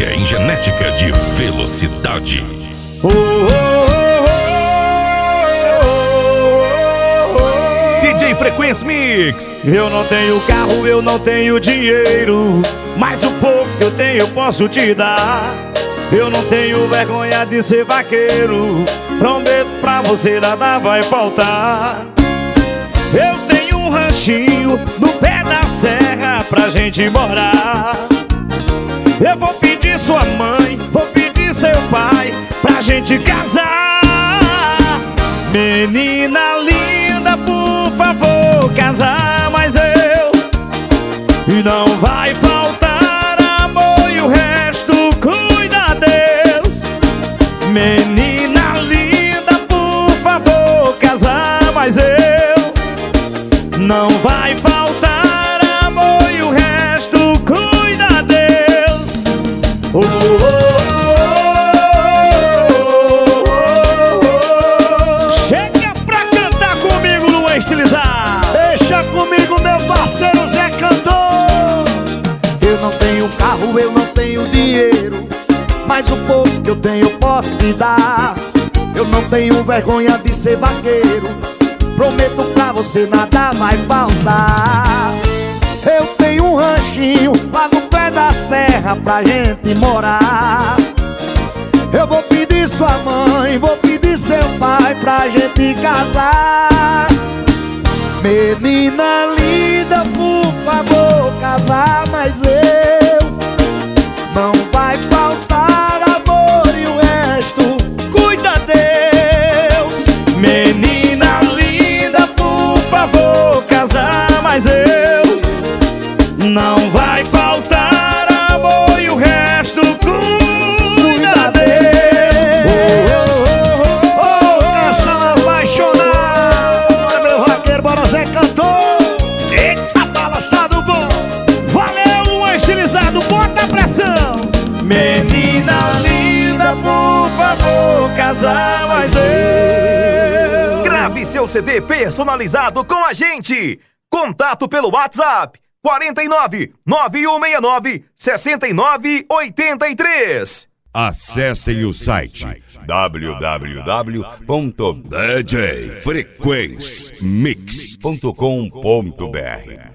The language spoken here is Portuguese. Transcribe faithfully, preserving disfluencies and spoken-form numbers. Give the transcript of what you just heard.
Experiência em genética de velocidade. Oh, oh, oh, oh, oh. D J Frequência Mix. Eu não tenho carro, eu não tenho dinheiro, mas o pouco que eu tenho eu posso te dar. Eu não tenho vergonha de ser vaqueiro, prometo pra você nada vai faltar. Eu tenho um ranchinho no pé da serra pra gente morar. Eu vou pedir sua mãe, vou pedir seu pai pra gente casar. Menina linda, por favor, casar mais eu. E não vai faltar amor e o resto cuida Deus. Menina linda, por favor, casar mais eu. Não vai faltar amor e o resto cuida Deus. Oh, oh, oh, oh, oh. Chega pra cantar comigo no estilizar. Deixa comigo, meu parceiro Zé Cantor. Eu não tenho carro, eu não tenho dinheiro, mas o pouco que eu tenho eu posso te dar. Eu não tenho vergonha de ser vaqueiro, prometo pra você nada vai faltar. Eu tenho um ranchinho lá no pé da serra pra gente morar. Eu vou pedir sua mãe, vou pedir seu pai pra gente casar. Menina linda, por favor, casar mais eu. Não vai faltar amor e o resto cuida Deus. Menina linda, por favor, casar mais eu. Não vai faltar amor e o resto cuida Deus. Ô, canção apaixonada. Bora, meu vaqueiro, bora, Zé Cantor. Eita, balançado bom. Valeu, um estilizado, bota a pressão. Menina linda, por favor, casar mais eu. Grave seu C D personalizado com a gente. Contato pelo WhatsApp quarenta e nove, nove um seis nove, sessenta e nove oitenta e três. Acessem o site w w w ponto d j frequência mix ponto com ponto b r.